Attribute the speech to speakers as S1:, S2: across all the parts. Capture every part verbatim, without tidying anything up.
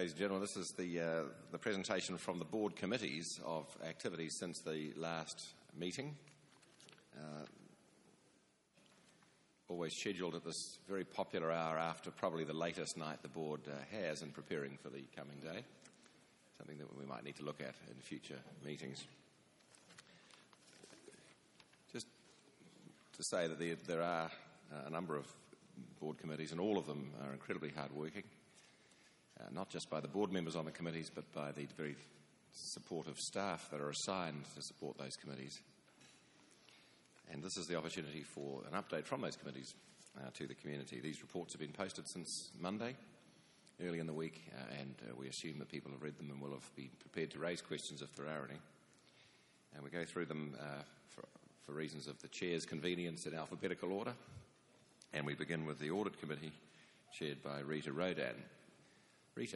S1: Ladies and gentlemen, this is the, uh, the presentation from the board committees of activities since the last meeting. Uh, always scheduled at this very popular hour after probably the latest night the board uh, has in preparing for the coming day. Something that we might need to look at in future meetings. Just to say that there, there are a number of board committees, and all of them are incredibly hard-working. Uh, not just by the board members on the committees, but by the very supportive staff that are assigned to support those committees. And this is the opportunity for an update from those committees uh, to the community. These reports have been posted since Monday, early in the week, uh, and uh, we assume that people have read them and will have been prepared to raise questions if there are any. And we go through them uh, for, for reasons of the Chair's convenience in alphabetical order. And we begin with the Audit Committee, chaired by Rita Rodan. Rita.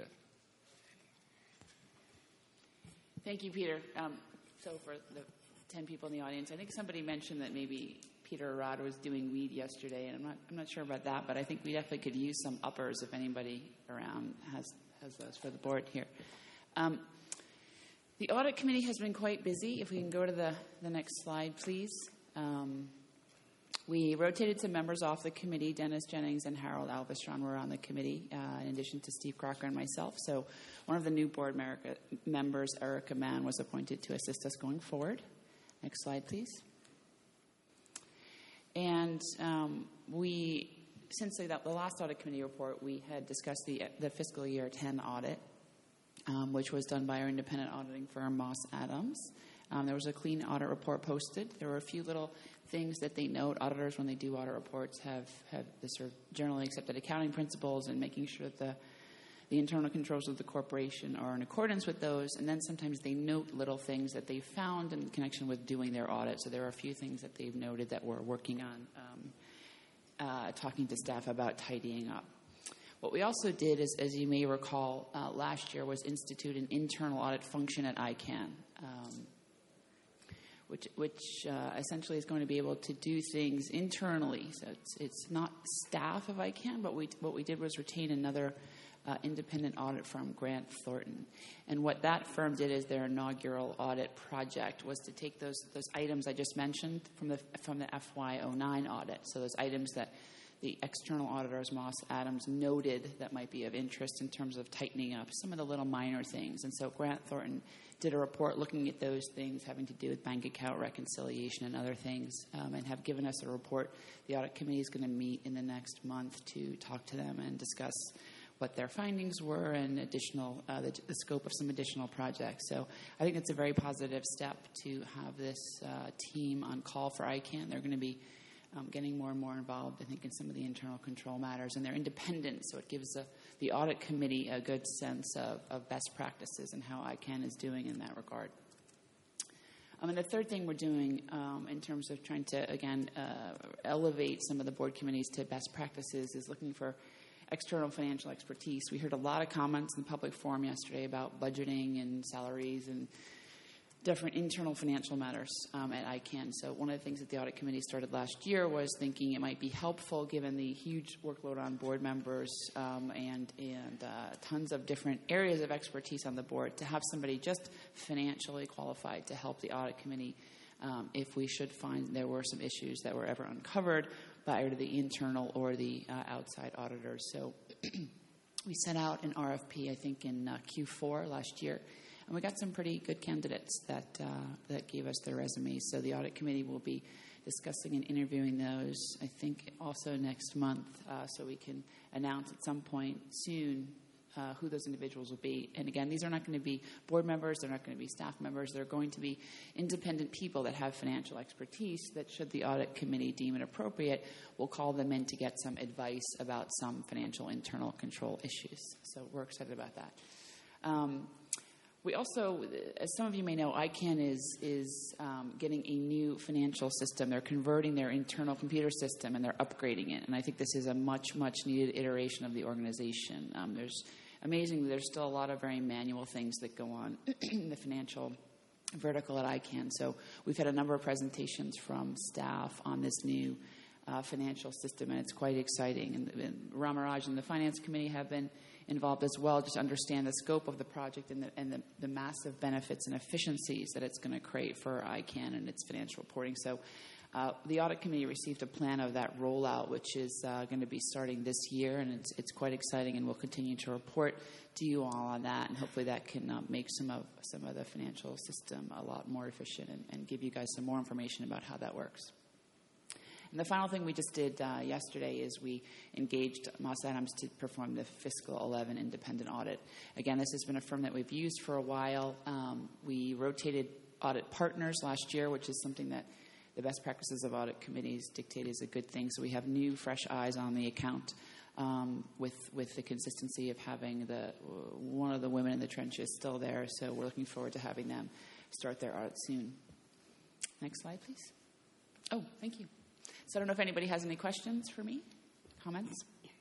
S2: Thank you, Peter. Um, so for the ten people in the audience, I think somebody mentioned that maybe Peter Arad was doing weed yesterday, and I'm not, I'm not sure about that, but I think we definitely could use some uppers if anybody around has, has those for the board here. Um, the Audit Committee has been quite busy. If we can go to the, the next slide, please. Um, We rotated some members off the committee. Dennis Jennings and Harold Alvestron were on the committee, uh, in addition to Steve Crocker and myself. So one of the new board America members, Erica Mann, was appointed to assist us going forward. Next slide, please. And um, we, since the, the last audit committee report, we had discussed the, the fiscal year ten audit, um, which was done by our independent auditing firm, Moss Adams. Um, there was a clean audit report posted. There were a few little things that they note. Auditors, when they do audit reports, have, have the sort of generally accepted accounting principles and making sure that the, the internal controls of the corporation are in accordance with those. And then sometimes they note little things that they found in connection with doing their audit. So there are a few things that they've noted that we're working on, um, uh, talking to staff about tidying up. What we also did, is, as you may recall, uh, last year was institute an internal audit function at I CANN. Um, which, which uh, essentially is going to be able to do things internally. So it's, it's not staff of I CANN, but we, what we did was retain another uh, independent audit firm, Grant Thornton. And what that firm did as their inaugural audit project was to take those, those items I just mentioned from the, from the F Y oh nine audit, so those items that the external auditors, Moss Adams, noted that might be of interest in terms of tightening up some of the little minor things. And so Grant Thornton did a report looking at those things having to do with bank account reconciliation and other things, um, and have given us a report. The audit committee is going to meet in the next month to talk to them and discuss what their findings were and additional uh, the, the scope of some additional projects. So I think it's a very positive step to have this uh, team on call for I CANN. They're going to be Um, getting more and more involved, I think, in some of the internal control matters, and they're independent, so it gives a, the audit committee a good sense of, of best practices and how I CANN is doing in that regard. Um, and the third thing we're doing um, in terms of trying to, again, uh, elevate some of the board committees to best practices is looking for external financial expertise. We heard a lot of comments in the public forum yesterday about budgeting and salaries and different internal financial matters um, at I CANN. So one of the things that the audit committee started last year was thinking it might be helpful, given the huge workload on board members um, and, and uh, tons of different areas of expertise on the board, to have somebody just financially qualified to help the audit committee um, if we should find there were some issues that were ever uncovered by either the internal or the uh, outside auditors. So we sent out an R F P, I think, in uh, Q four last year. And we got some pretty good candidates that uh, that gave us their resumes. So the audit committee will be discussing and interviewing those, I think, also next month, uh, so we can announce at some point soon uh, who those individuals will be. And again, these are not going to be board members. They're not going to be staff members. They're going to be independent people that have financial expertise that, should the audit committee deem it appropriate, will call them in to get some advice about some financial internal control issues. So we're excited about that. Um, We also, as some of you may know, I CANN is is um, getting a new financial system. They're converting their internal computer system, and they're upgrading it. And I think this is a much, much needed iteration of the organization. Um, there's amazingly, there's still a lot of very manual things that go on in the financial vertical at I CANN. So we've had a number of presentations from staff on this new uh, financial system, and it's quite exciting. And, and Ramaraj and the Finance Committee have been involved as well, just to understand the scope of the project and the, and the, the massive benefits and efficiencies that it's going to create for I CANN and its financial reporting. So uh, the Audit Committee received a plan of that rollout, which is uh, going to be starting this year, and it's, it's quite exciting, and we'll continue to report to you all on that, and hopefully that can uh, make some of some of the financial system a lot more efficient and, and give you guys some more information about how that works. And the final thing we just did uh, yesterday is we engaged Moss Adams to perform the fiscal eleven independent audit. Again, this has been a firm that we've used for a while. Um, we rotated audit partners last year, which is something that the best practices of audit committees dictate is a good thing. So we have new, fresh eyes on the account um, with with the consistency of having the one of the women in the trenches still there. So we're looking forward to having them start their audit soon. Next slide, please. Oh, thank you. So I don't know if anybody has any questions for me, comments?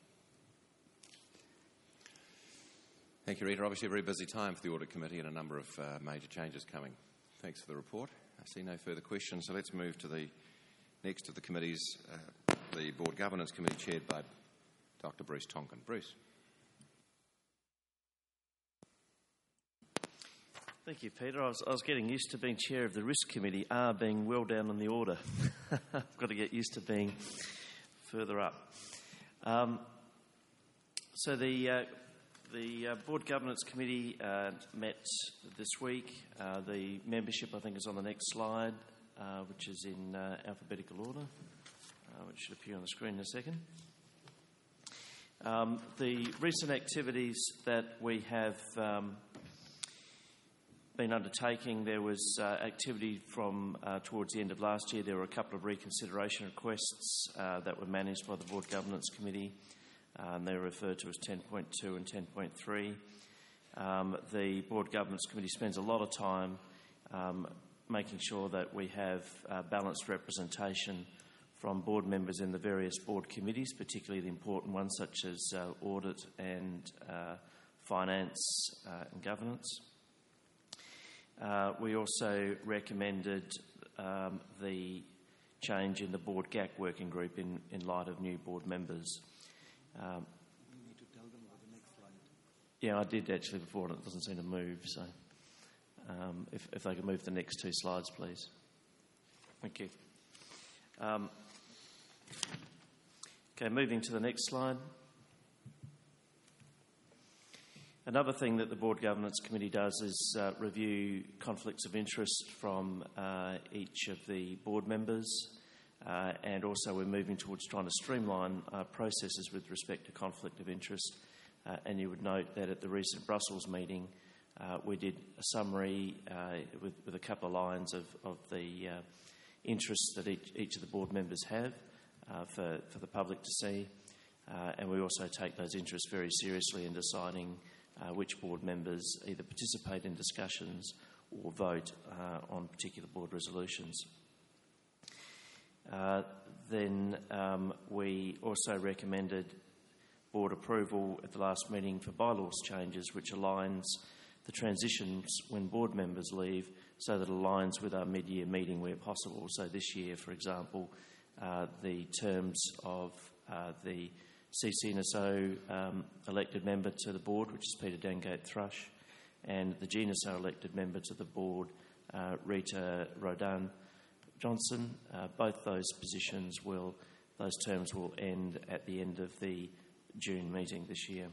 S1: Thank you, Rita. Obviously a very busy time for the Audit Committee and a number of uh, major changes coming. Thanks for the report. I see no further questions, so let's move to the next of the committees, uh, the Board Governance Committee chaired by Doctor Bruce Tonkin. Bruce.
S3: Thank you, Peter. I was, I was getting used to being chair of the Risk Committee, R being well down in the order. I've got to get used to being further up. Um, so the uh, the uh, Board Governance Committee uh, met this week. Uh, the membership, I think, is on the next slide, uh, which is in uh, alphabetical order, uh, which should appear on the screen in a second. Um, the recent activities that we have um, been undertaking, there was uh, activity from uh, towards the end of last year. There were a couple of reconsideration requests uh, that were managed by the Board Governance Committee. Um, they were referred to as ten point two and ten point three. Um, the Board Governance Committee spends a lot of time um, making sure that we have uh, balanced representation from board members in the various board committees, particularly the important ones such as uh, audit and uh, finance uh, and governance. Uh, we also recommended um, the change in the Board G A C working group in, in light of new board members. Um,
S4: you need to tell them about the next slide.
S3: yeah, I did actually before, and it doesn't seem to move. So, um, if, if they could move the next two slides, please. Thank you. Um, okay, moving to the next slide. Another thing that the Board Governance Committee does is uh, review conflicts of interest from uh, each of the board members, uh, and also we're moving towards trying to streamline uh, processes with respect to conflict of interest. Uh, and you would note that at the recent Brussels meeting, uh, we did a summary uh, with, with a couple of lines of, of the uh, interests that each, each of the board members have uh, for, for the public to see. Uh, and we also take those interests very seriously in deciding Uh, which board members either participate in discussions or vote uh, on particular board resolutions. Uh, then um, we also recommended board approval at the last meeting for bylaws changes, which aligns the transitions when board members leave so that it aligns with our mid-year meeting where possible. So this year, for example, uh, the terms of uh, the C C N S O um, elected member to the board, which is Peter Dangate-Thrush, and the G N S O elected member to the board, uh, Rita Rodan-Johnson. Uh, both those positions will, those terms will end at the end of the June meeting this year.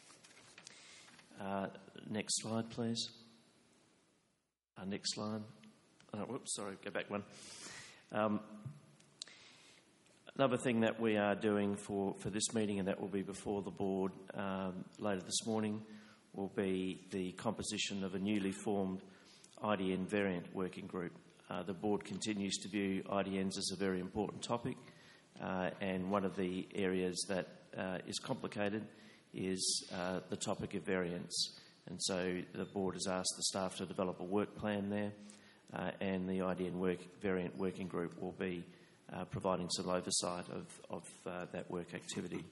S3: Uh, next slide, please. Uh, next slide. Oh, whoops, sorry, go back one. Um, Another thing that we are doing for, for this meeting, and that will be before the board um, later this morning, will be the composition of a newly formed I D N variant working group. Uh, the board continues to view I D Ns as a very important topic, uh, and one of the areas that uh, is complicated is uh, the topic of variants. And so the board has asked the staff to develop a work plan there, uh, and the I D N work, variant working group will be Uh, providing some oversight of, of uh, that work activity.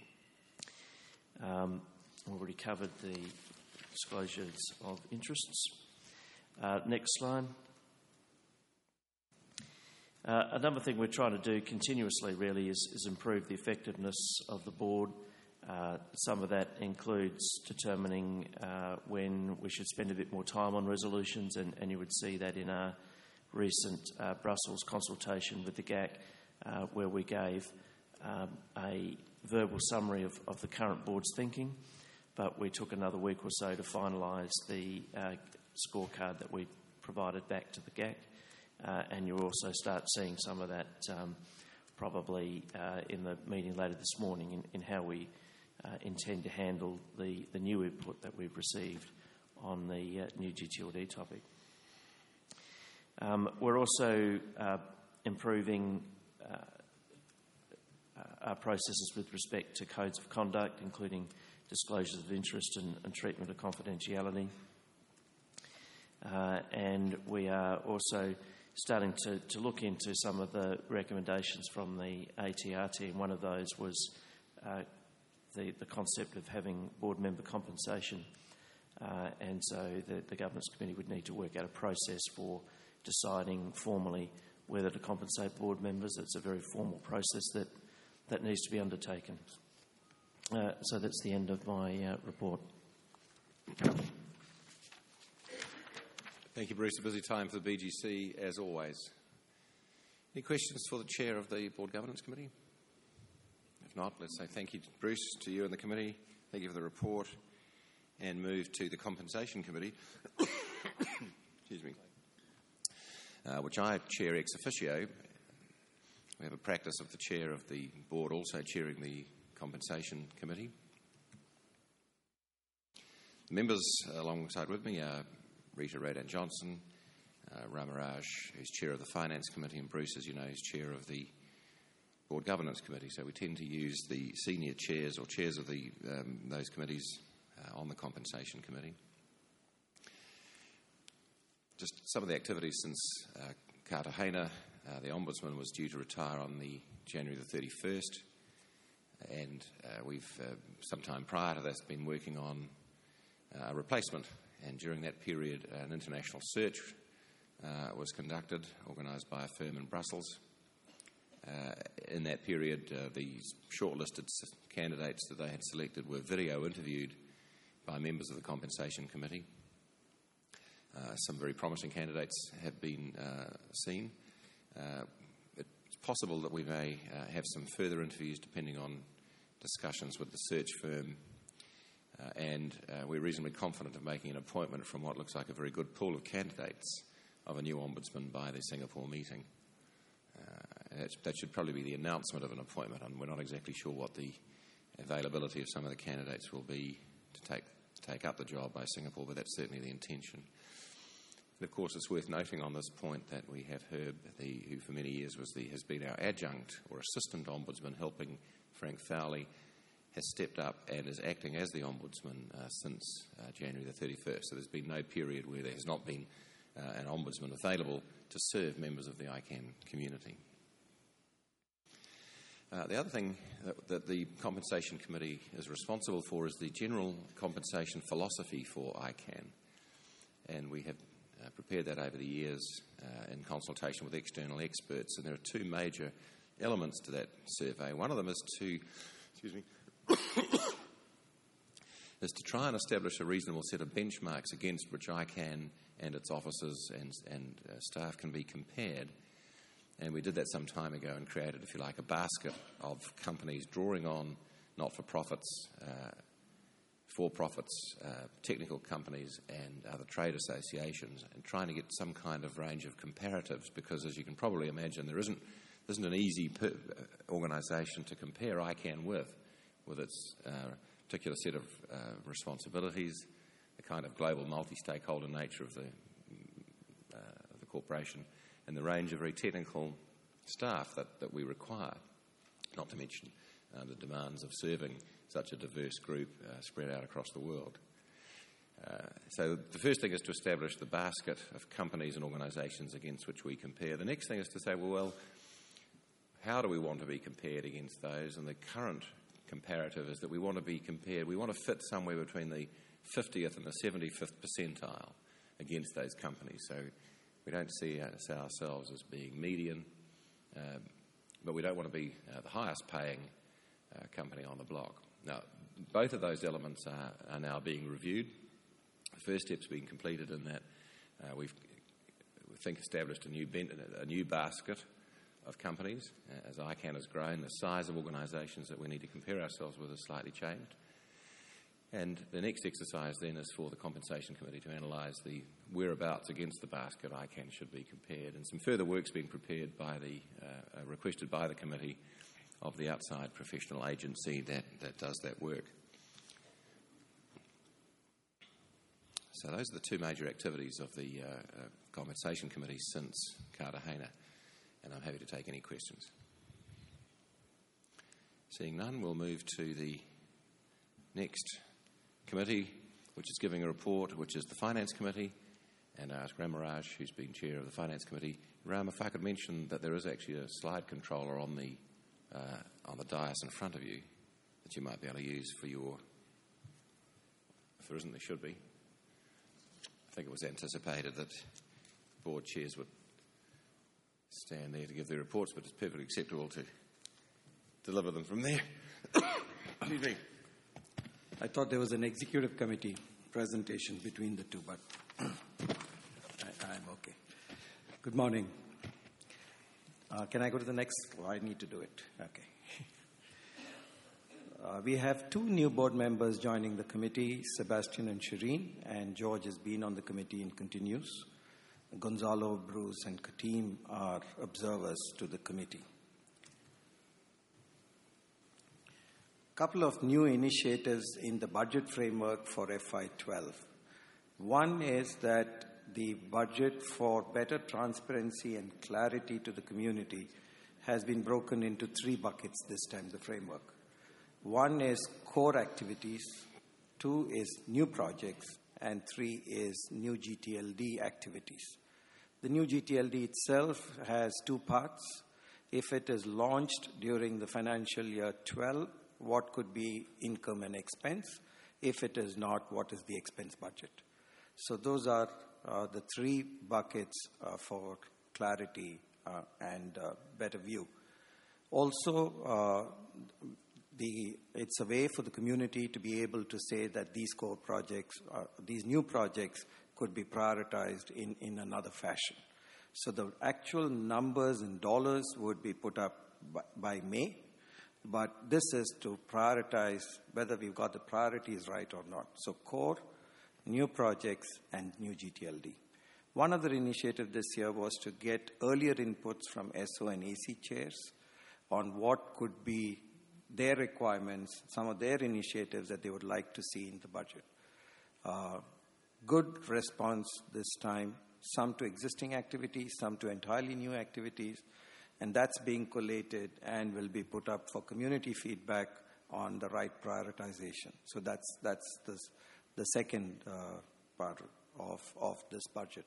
S3: Um, already covered the disclosures of interests. Uh, next slide. Uh, another thing we're trying to do continuously really is, is improve the effectiveness of the board. Uh, some of that includes determining uh, when we should spend a bit more time on resolutions, and, and you would see that in our recent uh, Brussels consultation with the G A C, uh, where we gave um, a verbal summary of, of the current board's thinking, but we took another week or so to finalise the uh, scorecard that we provided back to the G A C, uh, and you'll also start seeing some of that um, probably uh, in the meeting later this morning in, in how we uh, intend to handle the, the new input that we've received on the uh, new G T L D topic. Um, we're also uh, improving uh, our processes with respect to codes of conduct, including disclosures of interest and, and treatment of confidentiality. Uh, and we are also starting to, to look into some of the recommendations from the A T R T, and one of those was uh, the, the concept of having board member compensation. Uh, and so the, the Governance Committee would need to work out a process for deciding formally whether to compensate board members. It's a very formal process that, that needs to be undertaken. Uh, so that's the end of my uh, report.
S1: Thank you, Bruce. A busy time for the B G C, as always. Any questions for the Chair of the Board Governance Committee? If not, let's say thank you, Bruce, to you and the committee. Thank you for the report, and move to the Compensation Committee, excuse me, uh, which I chair ex officio. We have a practice of the Chair of the Board also chairing the Compensation Committee. The members alongside with me are Rita Rodan-Johnson, uh, Ramaraj, who's Chair of the Finance Committee, and Bruce, as you know, is Chair of the Board Governance Committee. So we tend to use the senior chairs or chairs of the um, those committees uh, on the Compensation Committee. Just some of the activities since uh, Cartagena, uh, the Ombudsman was due to retire on the January the thirty-first, and uh, we've uh, sometime prior to that been working on uh, a replacement. And during that period, an international search uh, was conducted, organised by a firm in Brussels. Uh, in that period, uh, the shortlisted candidates that they had selected were video interviewed by members of the Compensation Committee. Uh, some very promising candidates have been uh, seen. Uh, it's possible that we may uh, have some further interviews depending on discussions with the search firm. Uh, and uh, we're reasonably confident of making an appointment from what looks like a very good pool of candidates of a new ombudsman by the Singapore meeting. Uh, that, that should probably be the announcement of an appointment, and we're not exactly sure what the availability of some of the candidates will be to take, take up the job by Singapore, but that's certainly the intention. And of course, it's worth noting on this point that we have Herb, the, who for many years was the, has been our adjunct or assistant ombudsman helping Frank Fowley, has stepped up and is acting as the Ombudsman uh, since uh, January the thirty-first. So there's been no period where there has not been uh, an Ombudsman available to serve members of the I CAN community. Uh, the other thing that, that the Compensation Committee is responsible for is the general compensation philosophy for I CAN. And we have uh, prepared that over the years uh, in consultation with external experts. And there are two major elements to that survey. One of them is to, excuse me, is to try and establish a reasonable set of benchmarks against which I CAN and its officers and, and uh, staff can be compared. And we did that some time ago and created, if you like, a basket of companies drawing on not-for-profits, uh, for-profits, uh, technical companies and other trade associations, and trying to get some kind of range of comparatives, because as you can probably imagine, there isn't, there isn't an easy per- organisation to compare I CAN with. with its uh, particular set of uh, responsibilities, the kind of global multi-stakeholder nature of the, uh, of the corporation, and the range of very technical staff that, that we require, not to mention uh, the demands of serving such a diverse group uh, spread out across the world. Uh, so the first thing is to establish the basket of companies and organisations against which we compare. The next thing is to say, well, well, how do we want to be compared against those? And the current comparative is that we want to be compared, we want to fit somewhere between the fiftieth and the seventy-fifth percentile against those companies. So we don't see ourselves as being median, um, but we don't want to be uh, the highest paying uh, company on the block. Now, both of those elements are, are now being reviewed. The first step's been completed in that uh, we've, we think, established a new, ben- a new basket of companies. Uh, as I CAN has grown, the size of organisations that we need to compare ourselves with has slightly changed. And the next exercise then is for the Compensation Committee to analyse the whereabouts against the basket I CAN should be compared. And some further work's been prepared by the, uh, uh, requested by the committee of the outside professional agency that, that does that work. So those are the two major activities of the uh, uh, Compensation Committee since Cartagena, and I'm happy to take any questions. Seeing none, we'll move to the next committee, which is giving a report, which is the Finance Committee, and I ask Ram Maraj, who's been chair of the Finance Committee. Ram, if I could mention that there is actually a slide controller on the uh, on the dais in front of you that you might be able to use for your, if there isn't, there should be. I think it was anticipated that board chairs would stand there to give their reports, but it's perfectly acceptable to deliver them from there. Excuse me.
S4: I thought there was an executive committee presentation between the two, but I, I'm okay. Good morning. Uh, can I go to the next? Oh, I need to do it. Okay. Uh, we have two new board members joining the committee, Sebastian and Shireen, and George has been on the committee and continues. Gonzalo, Bruce, and Katim are observers to the committee. A couple of new initiatives in the budget framework for F Y twelve. One is that the budget for better transparency and clarity to the community has been broken into three buckets this time, the framework. One is core activities, two is new projects, and three is new G T L D activities. The new G T L D itself has two parts. If it is launched during the financial year twelve, what could be income and expense? If it is not, what is the expense budget? So those are uh, the three buckets uh, for clarity uh, and uh, better view. Also, uh, the, it's a way for the community to be able to say that these core projects, uh, these new projects could be prioritized in, in another fashion. So the actual numbers in dollars would be put up by, by May, but this is to prioritize whether we've got the priorities right or not. So core, new projects, and new G T L D. One other initiative this year was to get earlier inputs from S O and A C chairs on what could be their requirements, some of their initiatives that they would like to see in the budget. Uh, good response this time, some to existing activities, some to entirely new activities, and that's being collated and will be put up for community feedback on the right prioritization. So that's that's the, the second uh, part of, of this budget.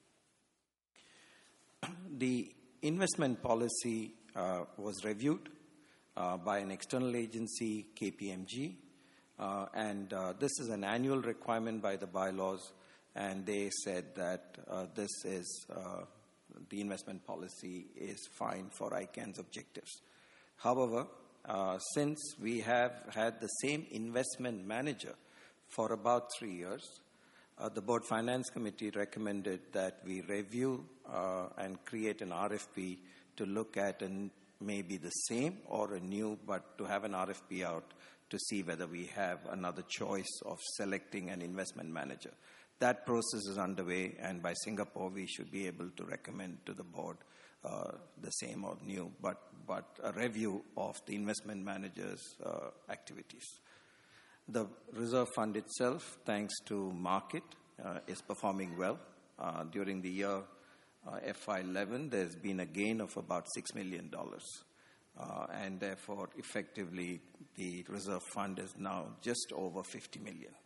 S4: The investment policy uh, was reviewed uh, by an external agency, K P M G, uh, and uh, this is an annual requirement by the bylaws, and they said that uh, this is uh, the investment policy is fine for I CAN's objectives. However, uh, since we have had the same investment manager for about three years, uh, the Board Finance Committee recommended that we review uh, and create an R F P to look at an, maybe the same or a new, but to have an R F P out to see whether we have another choice of selecting an investment manager. That process is underway, and by Singapore, we should be able to recommend to the board uh, the same or new, but, but a review of the investment manager's uh, activities. The reserve fund itself, thanks to market, uh, is performing well. Uh, during the year uh, F Y eleven, there's been a gain of about six million dollars. Uh, and therefore, effectively, the reserve fund is now just over fifty million dollars.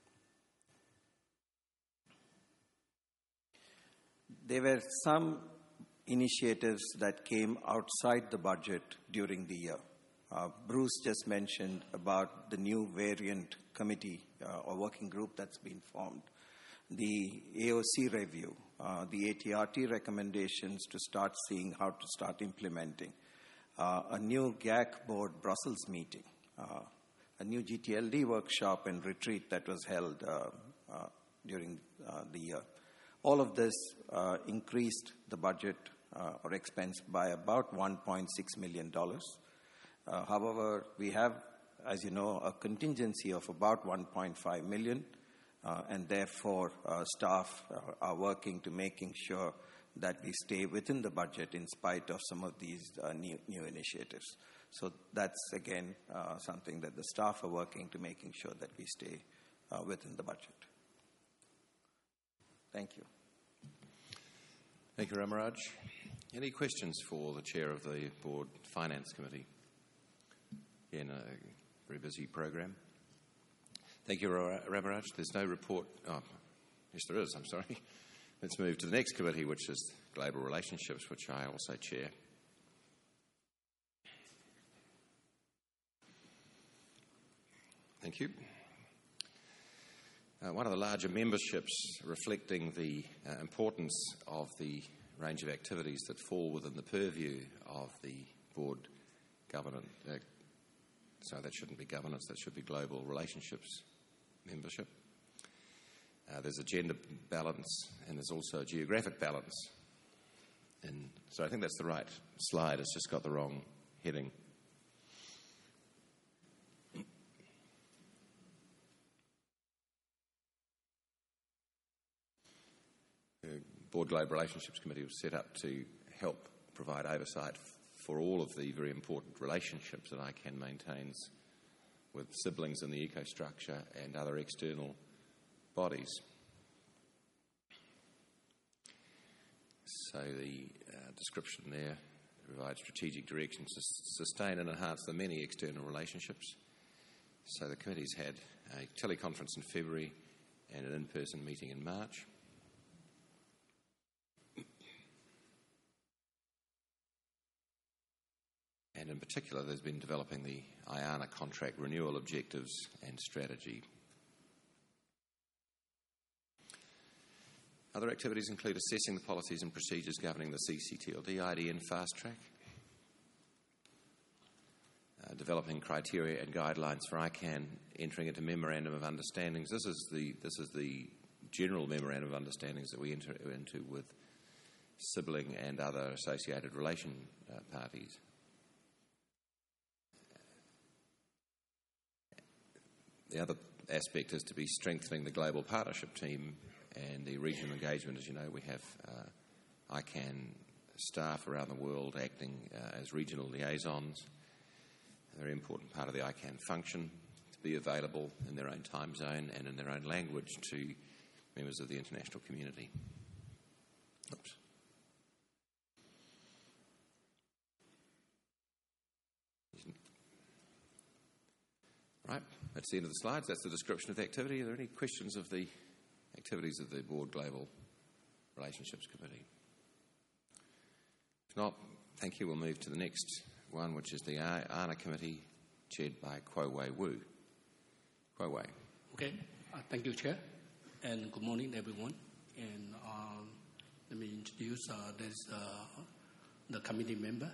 S4: There were some initiatives that came outside the budget during the year. Uh, Bruce just mentioned about the new variant committee uh, or working group that's been formed. The A O C review uh, the A T R T recommendations to start seeing how to start implementing. Uh, a new G A C board Brussels meeting, uh, a new G T L D workshop and retreat that was held uh, uh, during uh, the year. All of this uh, increased the budget uh, or expense by about one point six million dollars. Uh, however, we have, as you know, a contingency of about one point five million dollars, uh, and therefore uh, staff uh, are working to making sure that we stay within the budget in spite of some of these uh, new, new initiatives. So that's, again, uh, something that the staff are working to making sure that we stay uh, within the budget. Thank you.
S1: Thank you, Ramaraj. Any questions for the chair of the Board Finance Committee? Again, a very busy program. Thank you, Ramaraj. There's no report. Oh, yes, there is. I'm sorry. Let's move to the next committee, which is Global Relationships, which I also chair. Thank you. Uh, one of the larger memberships reflecting the uh, importance of the range of activities that fall within the purview of the board governance. Uh, so that shouldn't be governance, that should be global relationships membership. Uh, there's a gender balance and there's also a geographic balance. And so I think that's the right slide, it's just got the wrong heading. The Board Global Relationships Committee was set up to help provide oversight for all of the very important relationships that I C A N maintains with siblings in the ecostructure and other external bodies. So the uh, description there provides strategic direction to sustain and enhance the many external relationships. So the committee's had a teleconference in February and an in-person meeting in March. And in particular, there's been developing the I A N A contract renewal objectives and strategy. Other activities include assessing the policies and procedures governing the C C T L D I D N fast track, uh, developing criteria and guidelines for I C A N entering into memorandum of understandings. This is the this is the general memorandum of understandings that we enter into with sibling and other associated relation uh, parties. The other aspect is to be strengthening the global partnership team and the regional engagement. As you know, we have uh, I C A N staff around the world acting uh, as regional liaisons. A very important part of the I C A N function to be available in their own time zone and in their own language to members of the international community. Oops. Right, that's the end of the slides. That's the description of the activity. Are there any questions of the activities of the Board Global Relationships Committee? If not, thank you. We'll move to the next one, which is the A N A Committee, chaired by Kuo Wei Wu. Kuo Wei.
S5: Okay, uh, thank you, Chair, and good morning, everyone. And um, let me introduce uh, this, uh, the committee member.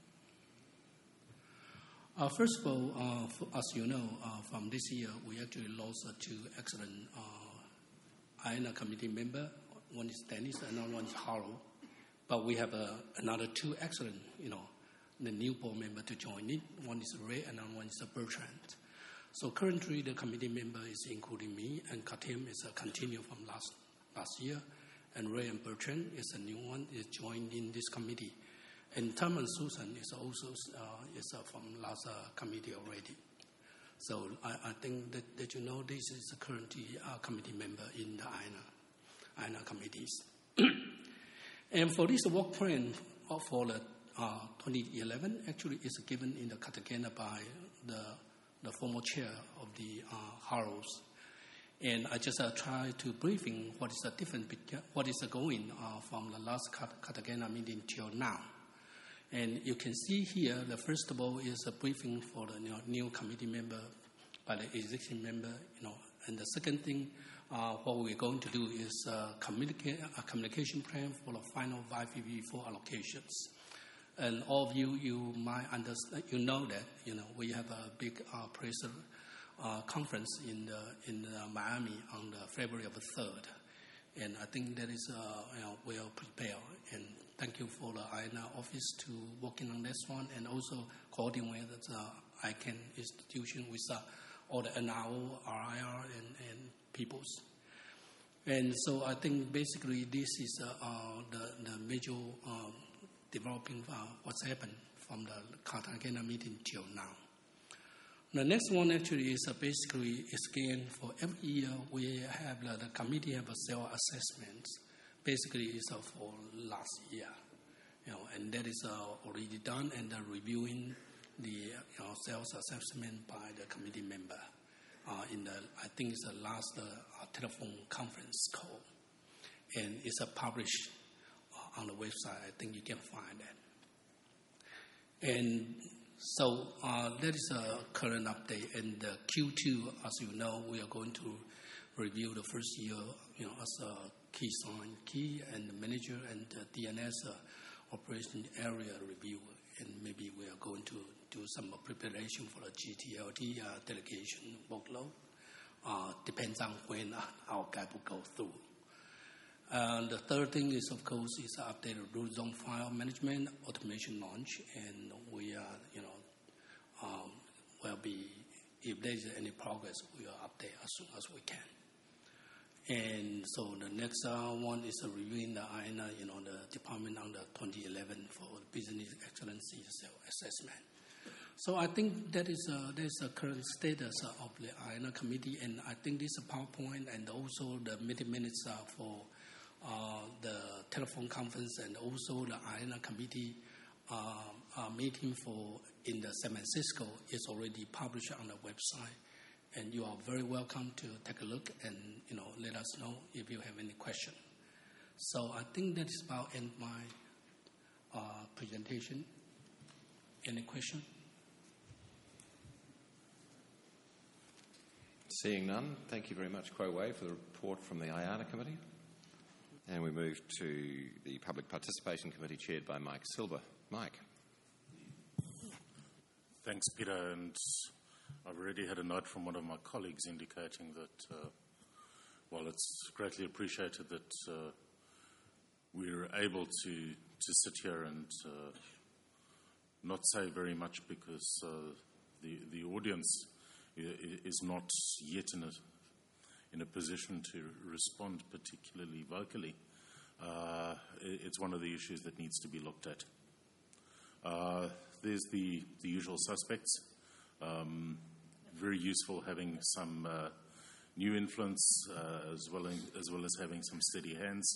S5: Uh, first of all, uh, for, as you know, uh, from this year, we actually lost uh, two excellent uh, I A N A committee members. One is Dennis, another one is Harold. But we have uh, another two excellent, you know, the new board member to join it. One is Ray, and another one is Bertrand. So currently, the committee member is including me, and Katim is a continue from last last year, and Ray and Bertrand is a new one, is joined in this committee. And Tom and Susan is also uh, is uh, from last uh, committee already. So I, I think that, that you know this is currently a committee member in the I N A, I N A committees. And for this work plan for the uh, twenty eleven, actually is given in the Cartagena by the the former chair of the uh, Harrows. And I just uh, try to briefing what is the different, what is going uh, from the last Cartagena meeting till now. And you can see here, the first of all is a briefing for the you know, new committee member by the existing member, you know. And the second thing, uh, what we're going to do is uh, communicate a communication plan for the final five P P four allocations. And all of you, you might understand, you know that, you know, we have a big uh, press uh, conference in the, in uh, Miami on the February of the third. And I think that is uh, you know, well prepared. And thank you for the I N A office to working on this one, and also coordinating with the uh, I C A N institution with uh, all the N R O, R I R, and, and peoples. And so I think basically this is uh, uh, the, the major um, developing uh, what's happened from the Cartagena meeting till now. The next one actually is uh, basically is again for every year we have uh, the committee have a self-assessment. Basically it's uh, for last year, you know, and that is uh, already done, and uh, reviewing the you know, self-assessment by the committee member uh, in the, I think it's the last uh, telephone conference call, and it's uh, published uh, on the website. I think you can find that. And so uh, that is a current update. And uh, Q two, as you know, we are going to review the first year, you know, as a key sign, key and the manager and the D N S uh, operation area review. And maybe we are going to do some preparation for the G T L D uh, delegation workload. Uh, depends on when our guide will go through. And the third thing is, of course, is updated root zone file management automation launch, and we are, you know, um, will be, if there is any progress, we will update as soon as we can. And so the next uh, one is uh, reviewing the I N A, you know, the department on the twenty eleven for business excellency assessment. So I think that is uh, that is the current status uh, of the I N A committee, and I think this PowerPoint and also the meeting minutes uh, for uh, the telephone conference and also the I N A committee uh, uh, meeting for in the San Francisco is already published on the website. And you are very welcome to take a look and, you know, let us know if you have any question. So I think that is about end my uh, presentation. Any question?
S1: Seeing none, thank you very much, Kuo Wei, for the report from the I A N A Committee. And we move to the Public Participation Committee chaired by Mike Silber. Mike.
S6: Thanks, Peter. And I've already had a note from one of my colleagues indicating that, uh, while it's greatly appreciated that uh, we're able to, to sit here and uh, not say very much because uh, the, the audience is not yet in a, in a position to respond particularly vocally, uh, it's one of the issues that needs to be looked at. Uh, there's the, the usual suspects. Um, very useful having some uh, new influence uh, as, well in, as well as having some steady hands.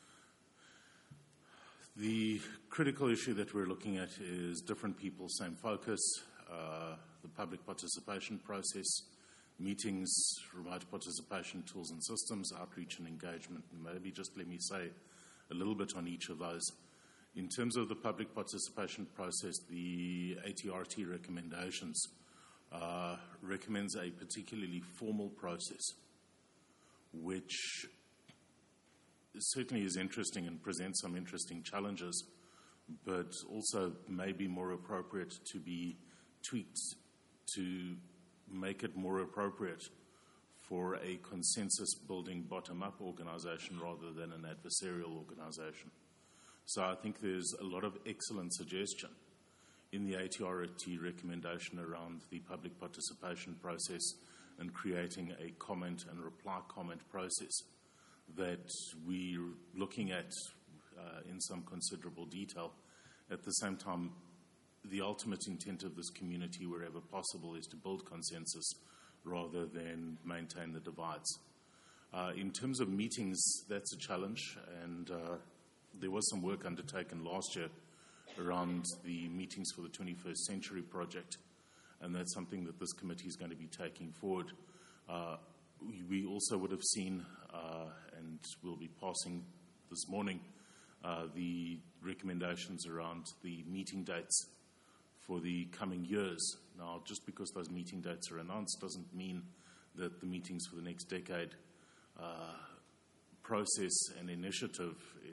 S6: The critical issue that we're looking at is different people, same focus, uh, the public participation process, meetings, remote participation tools and systems, outreach and engagement. And maybe just let me say a little bit on each of those. In terms of the public participation process, the A T R T recommendations uh, recommends a particularly formal process, which certainly is interesting and presents some interesting challenges, but also may be more appropriate to be tweaked to make it more appropriate for a consensus-building bottom-up organization rather than an adversarial organization. So I think there's a lot of excellent suggestion in the A T R T recommendation around the public participation process and creating a comment and reply comment process that we're looking at uh, in some considerable detail. At the same time, the ultimate intent of this community, wherever possible, is to build consensus rather than maintain the divides. Uh, in terms of meetings, that's a challenge, and uh, there was some work undertaken last year around the Meetings for the twenty-first Century project, and that's something that this committee is going to be taking forward. Uh, we, we also would have seen, uh, and we'll be passing this morning, uh, the recommendations around the meeting dates for the coming years. Now, just because those meeting dates are announced doesn't mean that the meetings for the next decade uh, process and initiative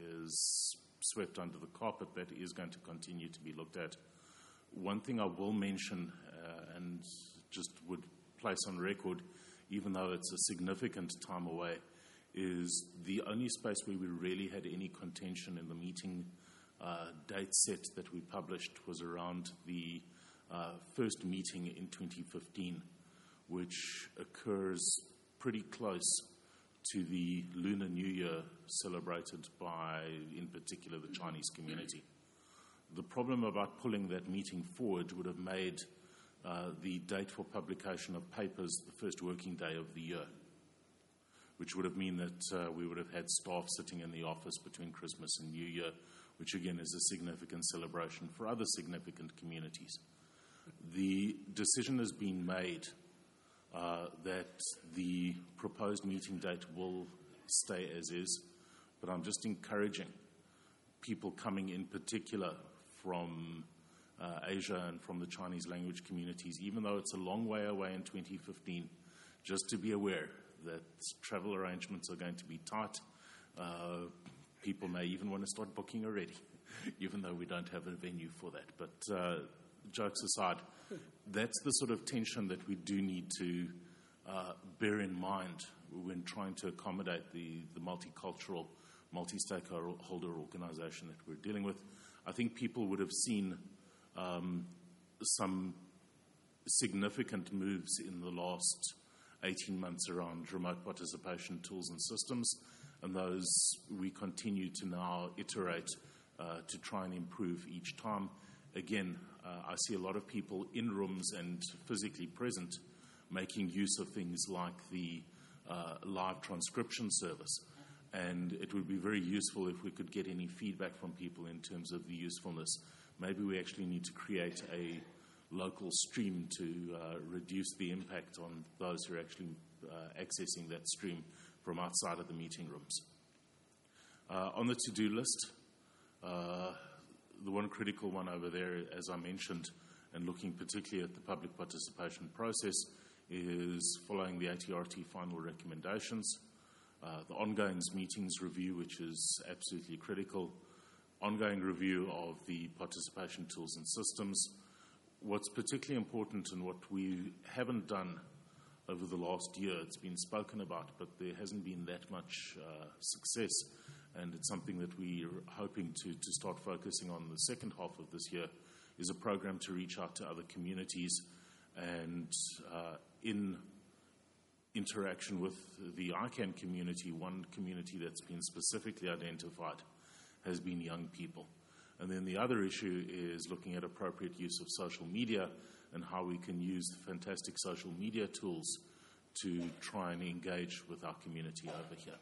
S6: is swept under the carpet. That is going to continue to be looked at. One thing I will mention, uh, and just would place on record, even though it's a significant time away, is the only space where we really had any contention in the meeting uh, date set that we published was around the uh, first meeting in twenty fifteen, which occurs pretty close to the Lunar New Year celebrated by, in particular, the Chinese community. The problem about pulling that meeting forward would have made uh, the date for publication of papers the first working day of the year, which would have meant that uh, we would have had staff sitting in the office between Christmas and New Year, which again is a significant celebration for other significant communities. The decision has been made uh, that the proposed meeting date will stay as is, but I'm just encouraging people coming in particular from uh, Asia and from the Chinese language communities, even though it's a long way away in twenty fifteen, just to be aware that travel arrangements are going to be tight. Uh, people may even want to start booking already, even though we don't have a venue for that. But uh, jokes aside, that's the sort of tension that we do need to uh, bear in mind when trying to accommodate the, the multicultural, multi-stakeholder organization that we're dealing with. I think people would have seen um, some significant moves in the last eighteen months around remote participation tools and systems, and those we continue to now iterate uh, to try and improve each time. Again, uh, I see a lot of people in rooms and physically present making use of things like the uh, live transcription service, and it would be very useful if we could get any feedback from people in terms of the usefulness. Maybe we actually need to create a local stream to uh, reduce the impact on those who are actually uh, accessing that stream from outside of the meeting rooms. Uh, on the to-do list, uh, the one critical one over there, as I mentioned, and looking particularly at the public participation process, is following the A T R T final recommendations, uh, the ongoing meetings review, which is absolutely critical, ongoing review of the participation tools and systems. What's particularly important and what we haven't done over the last year, it's been spoken about, but there hasn't been that much uh, success, and it's something that we're hoping to, to start focusing on the second half of this year, is a program to reach out to other communities and uh, in interaction with the I CANN community, one community that's been specifically identified has been young people. And then the other issue is looking at appropriate use of social media and how we can use the fantastic social media tools to try and engage with our community over here.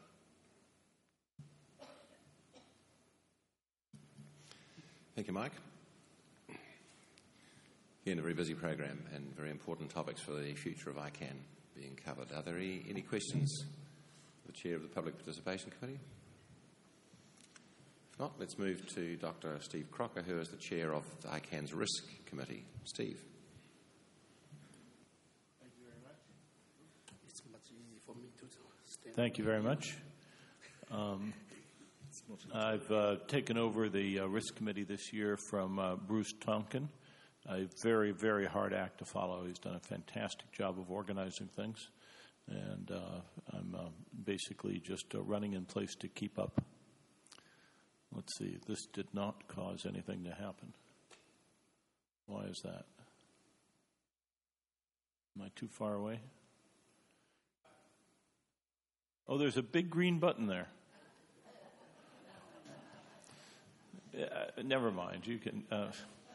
S1: Thank you, Mike. Again, a very busy program and very important topics for the future of I CANN being covered. Are there any, any questions for the Chair of the Public Participation Committee? If not, let's move to Doctor Steve Crocker, who is the Chair of the I CANN's Risk Committee. Steve.
S5: Thank you very much. It's much easier for me to stand.
S7: Thank you very much. Um, I've uh, taken over the uh, Risk Committee this year from uh, Bruce Tonkin. A very, very hard act to follow. He's done a fantastic job of organizing things, and uh, I'm uh, basically just uh, running in place to keep up. Let's see, this did not cause anything to happen. Why is that? Am I too far away? Oh, there's a big green button there. Uh, never mind, you can... Uh,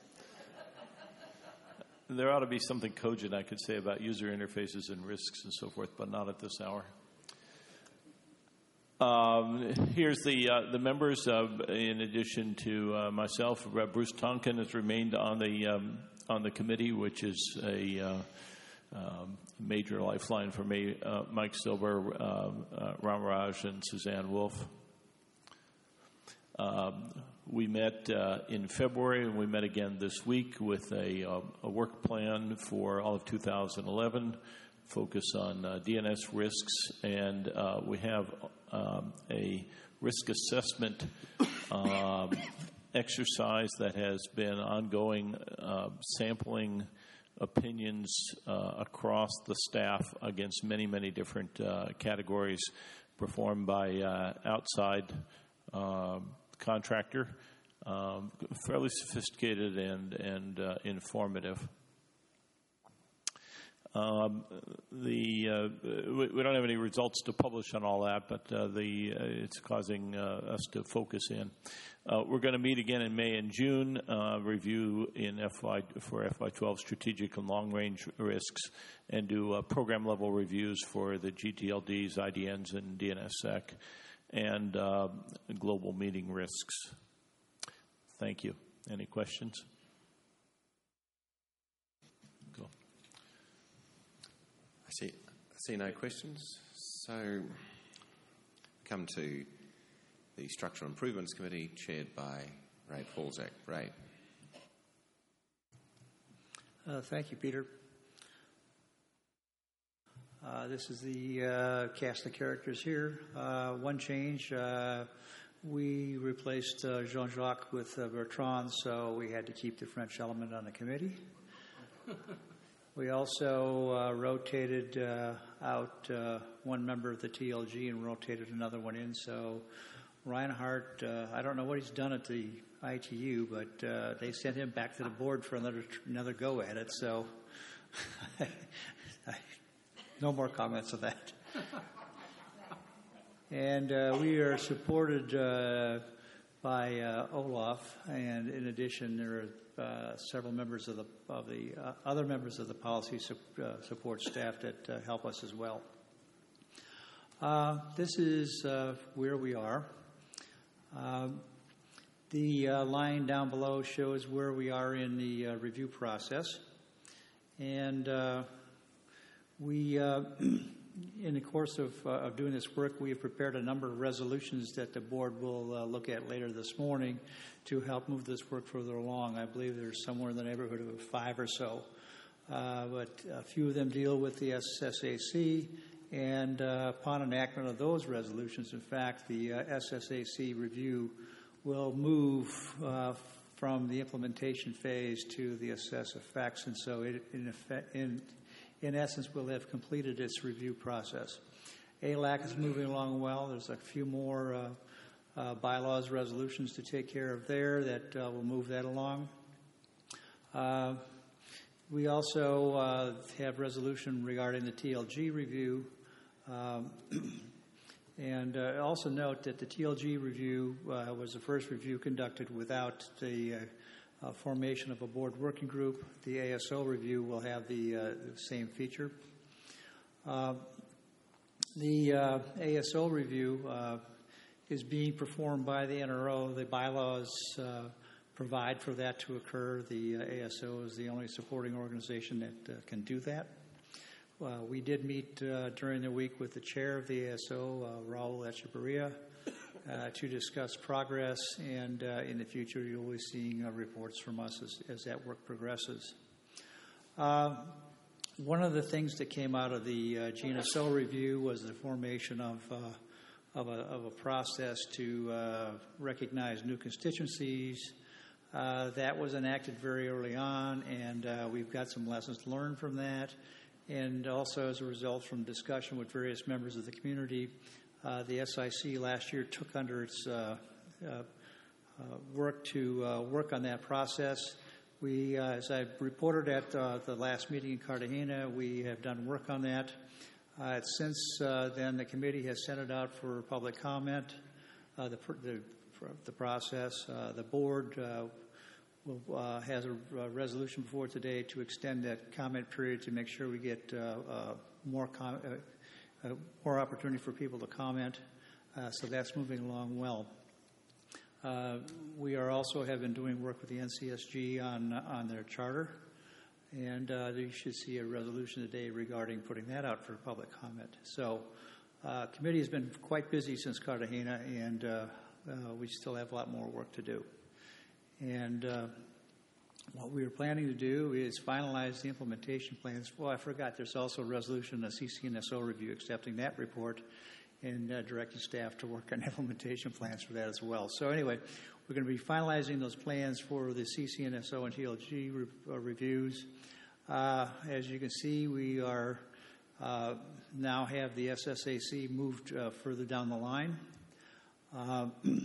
S7: There ought to be something cogent I could say about user interfaces and risks and so forth, but not at this hour. Um, here's the uh, the members. Uh, in addition to uh, myself, uh, Bruce Tonkin has remained on the um, on the committee, which is a uh, um, major lifeline for me. Uh, Mike Silber, uh, uh, Ramaraj, and Suzanne Wolf. Um, we met uh, in February, and we met again this week with a, uh, a work plan for all of two thousand eleven focus on uh, D N S risks, and uh, we have um, a risk assessment um, exercise that has been ongoing, uh, sampling opinions uh, across the staff against many, many different uh, categories, performed by uh, outside uh, contractor, um, fairly sophisticated and, and uh, informative. Um, the uh, we, we don't have any results to publish on all that, but uh, the uh, it's causing uh, us to focus in. Uh, we're going to meet again in May and June, uh, review in F Y for F Y twelve strategic and long range risks, and do uh, program level reviews for the G T L Ds, I D Ns, and D N S S E C, and uh, global meeting risks. Thank you. Any questions?
S1: I see, I see no questions. So, come to the Structural Improvements Committee, chaired by Ray Paulzak. Ray.
S8: Uh, thank you, Peter. Uh, this is the uh, cast of characters here. Uh, one change, uh, we replaced uh, Jean-Jacques with uh, Bertrand, so we had to keep the French element on the committee. We also uh, rotated uh, out uh, one member of the T L G and rotated another one in. So Reinhardt, uh, I don't know what he's done at the I T U, but uh, they sent him back to the board for another another go at it. So no more comments on that. And uh, we are supported uh, by uh, Olaf, and in addition, there are Uh, several members of the of the uh, other members of the policy su- uh, support staff that uh, help us as well. Uh, this is uh, where we are. Uh, the uh, line down below shows where we are in the uh, review process, and uh, we, uh, in the course of, uh, of doing this work, we have prepared a number of resolutions that the board will uh, look at later this morning to help move this work further along. I believe there's somewhere in the neighborhood of five or so. Uh, but a few of them deal with the S S A C, and uh, upon enactment of those resolutions, in fact, the uh, S S A C review will move uh, from the implementation phase to the assess effects, and so it, in, effect, in, in essence, we'll have completed its review process. A L A C is moving along well. There's a few more uh, Uh, bylaws resolutions to take care of there that uh, will move that along. Uh, we also uh, have resolution regarding the T L G review. Um, and uh, also note that the T L G review uh, was the first review conducted without the uh, uh, formation of a board working group. The A S O review will have the, uh, the same feature. Uh, the uh, A S O review uh, is being performed by the N R O. The bylaws uh, provide for that to occur. The uh, A S O is the only supporting organization that uh, can do that. Uh, we did meet uh, during the week with the chair of the A S O, uh, Raul Echeverria, uh, to discuss progress, and uh, in the future you'll be seeing uh, reports from us as, as that work progresses. Uh, one of the things that came out of the uh, G N S O review was the formation of uh, Of a, of a process to uh, recognize new constituencies. Uh, that was enacted very early on, and uh, we've got some lessons learned from that. And also as a result from discussion with various members of the community, uh, the S I C last year took under its uh, uh, uh, work to uh, work on that process. We, uh, as I reported at uh, the last meeting in Cartagena, we have done work on that. Uh, since uh, then, the committee has sent it out for public comment, uh, the, the, the process. Uh, the board uh, will, uh, has a, a resolution before today to extend that comment period to make sure we get uh, uh, more, com- uh, uh, more opportunity for people to comment. Uh, so that's moving along well. Uh, we are also have been doing work with the N C S G on, on their charter. And uh, you should see a resolution today regarding putting that out for public comment. So uh, committee has been quite busy since Cartagena, and uh, uh, we still have a lot more work to do. And uh, what we are planning to do is finalize the implementation plans. Well, I forgot, there's also a resolution, a C C N S O review, accepting that report and uh, directing staff to work on implementation plans for that as well. So anyway, we're going to be finalizing those plans for the C C N S O and T L G re- uh, reviews. Uh, as you can see, we are uh, now have the S S A C moved uh, further down the line. Uh,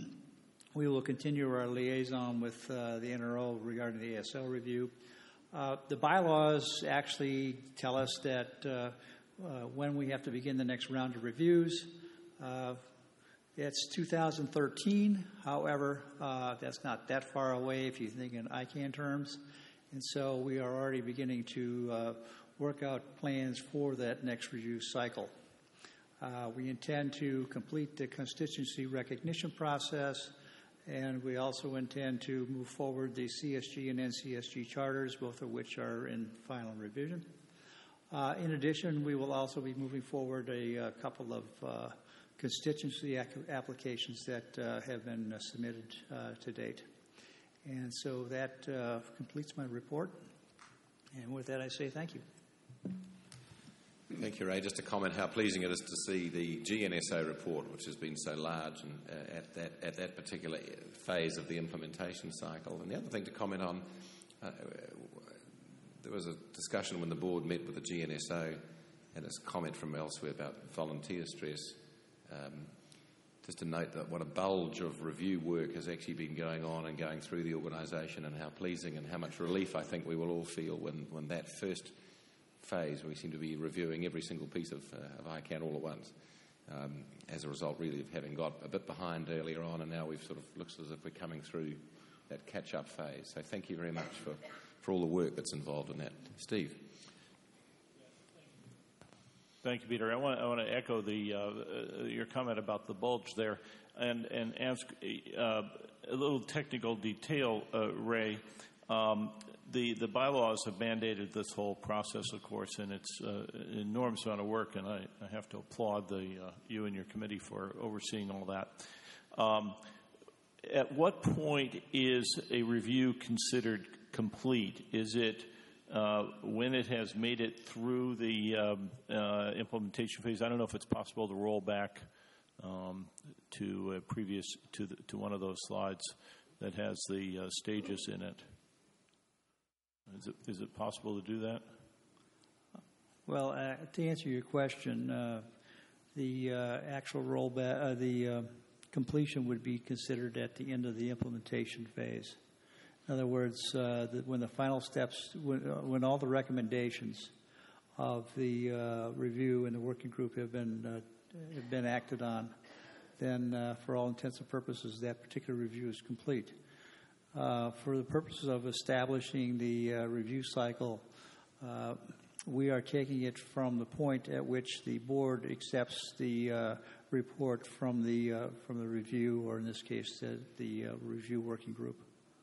S8: we will continue our liaison with uh, the N R O regarding the A S L review. Uh, the bylaws actually tell us that uh, uh, when we have to begin the next round of reviews. Uh, it's two thousand thirteen. However, uh, that's not that far away if you think in I CANN terms. And so we are already beginning to uh, work out plans for that next review cycle. Uh, we intend to complete the constituency recognition process, and we also intend to move forward the C S G and N C S G charters, both of which are in final revision. Uh, in addition, we will also be moving forward a, a couple of uh, constituency ac- applications that uh, have been uh, submitted uh, to date. And so that uh, completes my report. And with that, I say thank you.
S1: Thank you, Ray. Just to comment how pleasing it is to see the G N S O report, which has been so large and, uh, at, that, at that particular phase of the implementation cycle. And the other thing to comment on, uh, there was a discussion when the board met with the G N S O and a comment from elsewhere about volunteer stress. Um, just to note that what a bulge of review work has actually been going on and going through the organisation, and how pleasing and how much relief I think we will all feel when, when that first phase, where we seem to be reviewing every single piece of, uh, of I CANN all at once, um, as a result really of having got a bit behind earlier on, and now we've sort of looks as if we're coming through that catch-up phase. So thank you very much for, for all the work that's involved in that. Steve.
S7: Thank you, Peter. I want, I want to echo the uh, your comment about the bulge there, and and ask uh, a little technical detail, uh, Ray. Um, the the bylaws have mandated this whole process, of course, and it's uh, an enormous amount of work, and I, I have to applaud the uh, you and your committee for overseeing all that. Um, at what point is a review considered complete? Is it Uh, when it has made it through the um, uh, implementation phase? I don't know if it's possible to roll back um, to a previous to the, to one of those slides that has the uh, stages in it. Is it is it possible to do that?
S8: Well, uh, to answer your question, uh, the uh, actual rollback, uh, the uh, completion would be considered at the end of the implementation phase. In other words, uh, the, when the final steps, when, uh, when all the recommendations of the uh, review and the working group have been uh, have been acted on, then uh, for all intents and purposes, that particular review is complete. Uh, for the purposes of establishing the uh, review cycle, uh, we are taking it from the point at which the board accepts the uh, report from the uh, from the review, or in this case, the, the uh, review working group.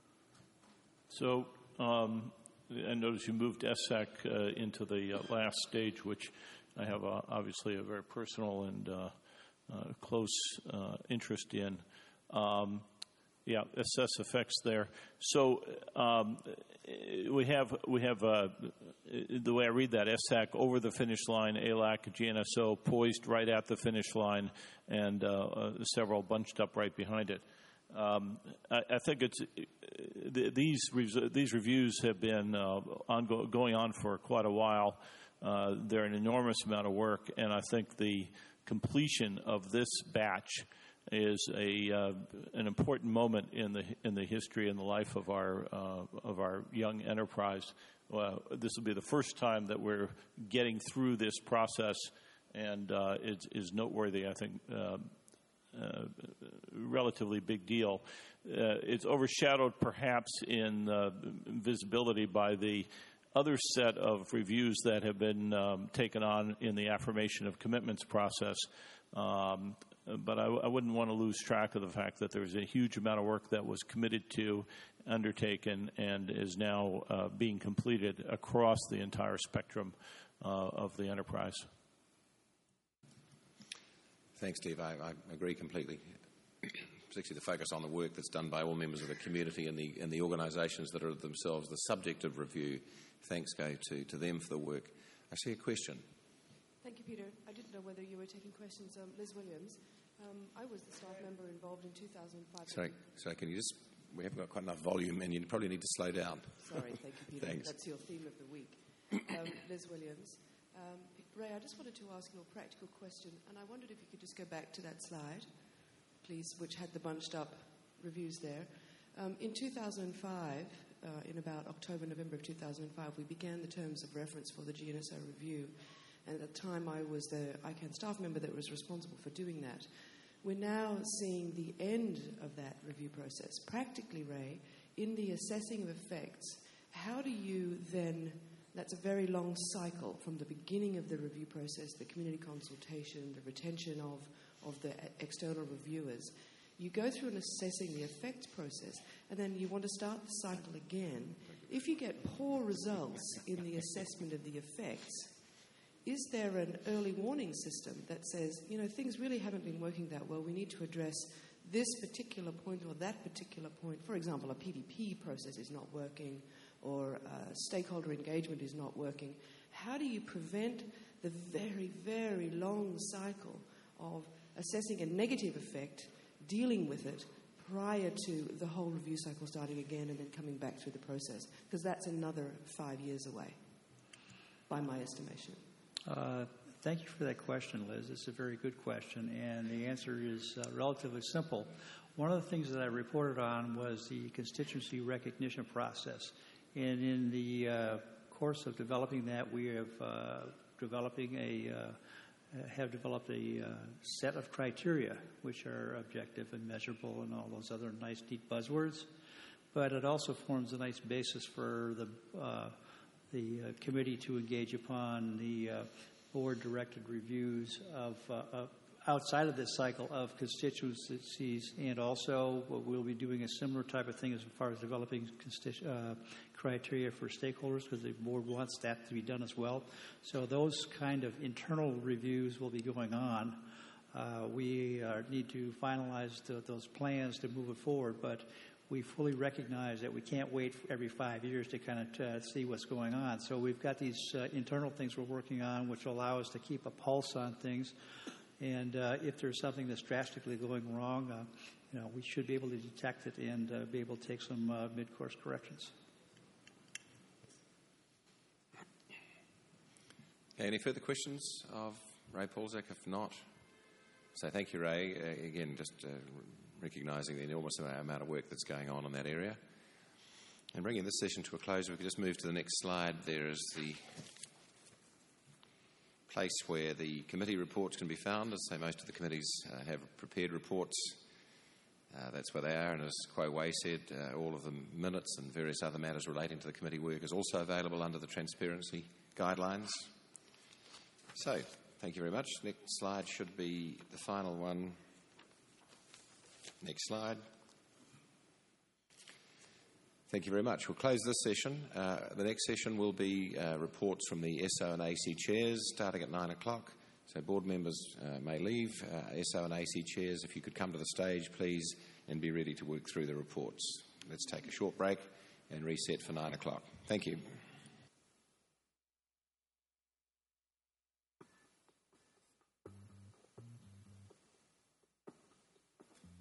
S7: So um, I noticed you moved S A C uh, into the uh, last stage, which I have uh, obviously a very personal and uh, uh, close uh, interest in. Um, yeah, assess effects there. So um, we have we have uh, the way I read that, S A C over the finish line, A L A C, G N S O poised right at the finish line, and uh, uh, several bunched up right behind it. Um, I, I think it's uh, these these reviews have been uh, ongo- going on for quite a while. Uh, they're an enormous amount of work, and I think the completion of this batch is a uh, an important moment in the in the history and the life of our uh, of our young enterprise. Uh, this will be the first time that we're getting through this process, and uh, it is noteworthy, I think. Uh, Uh, relatively big deal. Uh, it's overshadowed perhaps in uh, visibility by the other set of reviews that have been um, taken on in the affirmation of commitments process. Um, but I, I wouldn't want to lose track of the fact that there's a huge amount of work that was committed to, undertaken, and is now uh, being completed across the entire spectrum uh, of the enterprise.
S1: Thanks, Steve. I, I agree completely. particularly the focus on the work that's done by all members of the community and the, and the organisations that are themselves the subject of review. Thanks go to, to them for the work. I see a question.
S9: Thank you, Peter. I didn't know whether you were taking questions. Um, Liz Williams. Um, I was the staff member involved in two thousand five.
S1: Sorry, sorry, can you just... We haven't got quite enough volume and you probably need to slow down.
S9: Sorry, thank you, Peter.
S1: Thanks.
S9: That's your theme of the week. Um, Liz Williams. Um, Ray, I just wanted to ask you a practical question, and I wondered if you could just go back to that slide, please, which had the bunched up reviews there. Um, in two thousand five, uh, in about October, November of two thousand five, we began the terms of reference for the G N S O review, and at the time I was the I CAN staff member that was responsible for doing that. We're now seeing the end of that review process. Practically, Ray, in the assessing of effects, how do you then, that's a very long cycle from the beginning of the review process, the community consultation, the retention of, of the external reviewers. You go through an assessing the effects process, and then you want to start the cycle again. If you get poor results in the assessment of the effects, is there an early warning system that says, you know, things really haven't been working that well, we need to address this particular point or that particular point? For example, a P D P process is not working, or uh, stakeholder engagement is not working. How do you prevent the very, very long cycle of assessing a negative effect, dealing with it, prior to the whole review cycle starting again and then coming back through the process? Because that's another five years away, by my estimation.
S8: Uh, thank you for that question, Liz. It's a very good question, and the answer is uh, relatively simple. One of the things that I reported on was the constituency recognition process. And in the uh, course of developing that, we have uh, developing a uh, have developed a uh, set of criteria which are objective and measurable and all those other nice deep buzzwords. But it also forms a nice basis for the uh, the uh, committee to engage upon the uh, board-directed reviews of uh, uh, outside of this cycle of constituencies, and also we'll be doing a similar type of thing as far as developing constitu- uh, criteria for stakeholders, because the board wants that to be done as well. So those kind of internal reviews will be going on. Uh, we uh, need to finalize the, those plans to move it forward, but we fully recognize that we can't wait every five years to kind of uh, see what's going on. So we've got these uh, internal things we're working on, which will allow us to keep a pulse on things. And uh, if there's something that's drastically going wrong, uh, you know, we should be able to detect it and uh, be able to take some uh, mid-course corrections.
S1: Okay, any further questions of Ray Paulzak? If not, so thank you, Ray. Uh, again, just uh, recognising the enormous amount of work that's going on in that area. And bringing this session to a close, we can just move to the next slide. There is the place where the committee reports can be found. As I say, most of the committees uh, have prepared reports. Uh, that's where they are, and as Kuo Wei said, uh, all of the minutes and various other matters relating to the committee work is also available under the transparency guidelines. So, thank you very much. Next slide should be the final one. Next slide. Thank you very much. We'll close this session. Uh, the next session will be uh, reports from the S O and A C chairs starting at nine o'clock. So board members uh, may leave. Uh, S O and A C chairs, if you could come to the stage, please, and be ready to work through the reports. Let's take a short break and reset for nine o'clock. Thank you.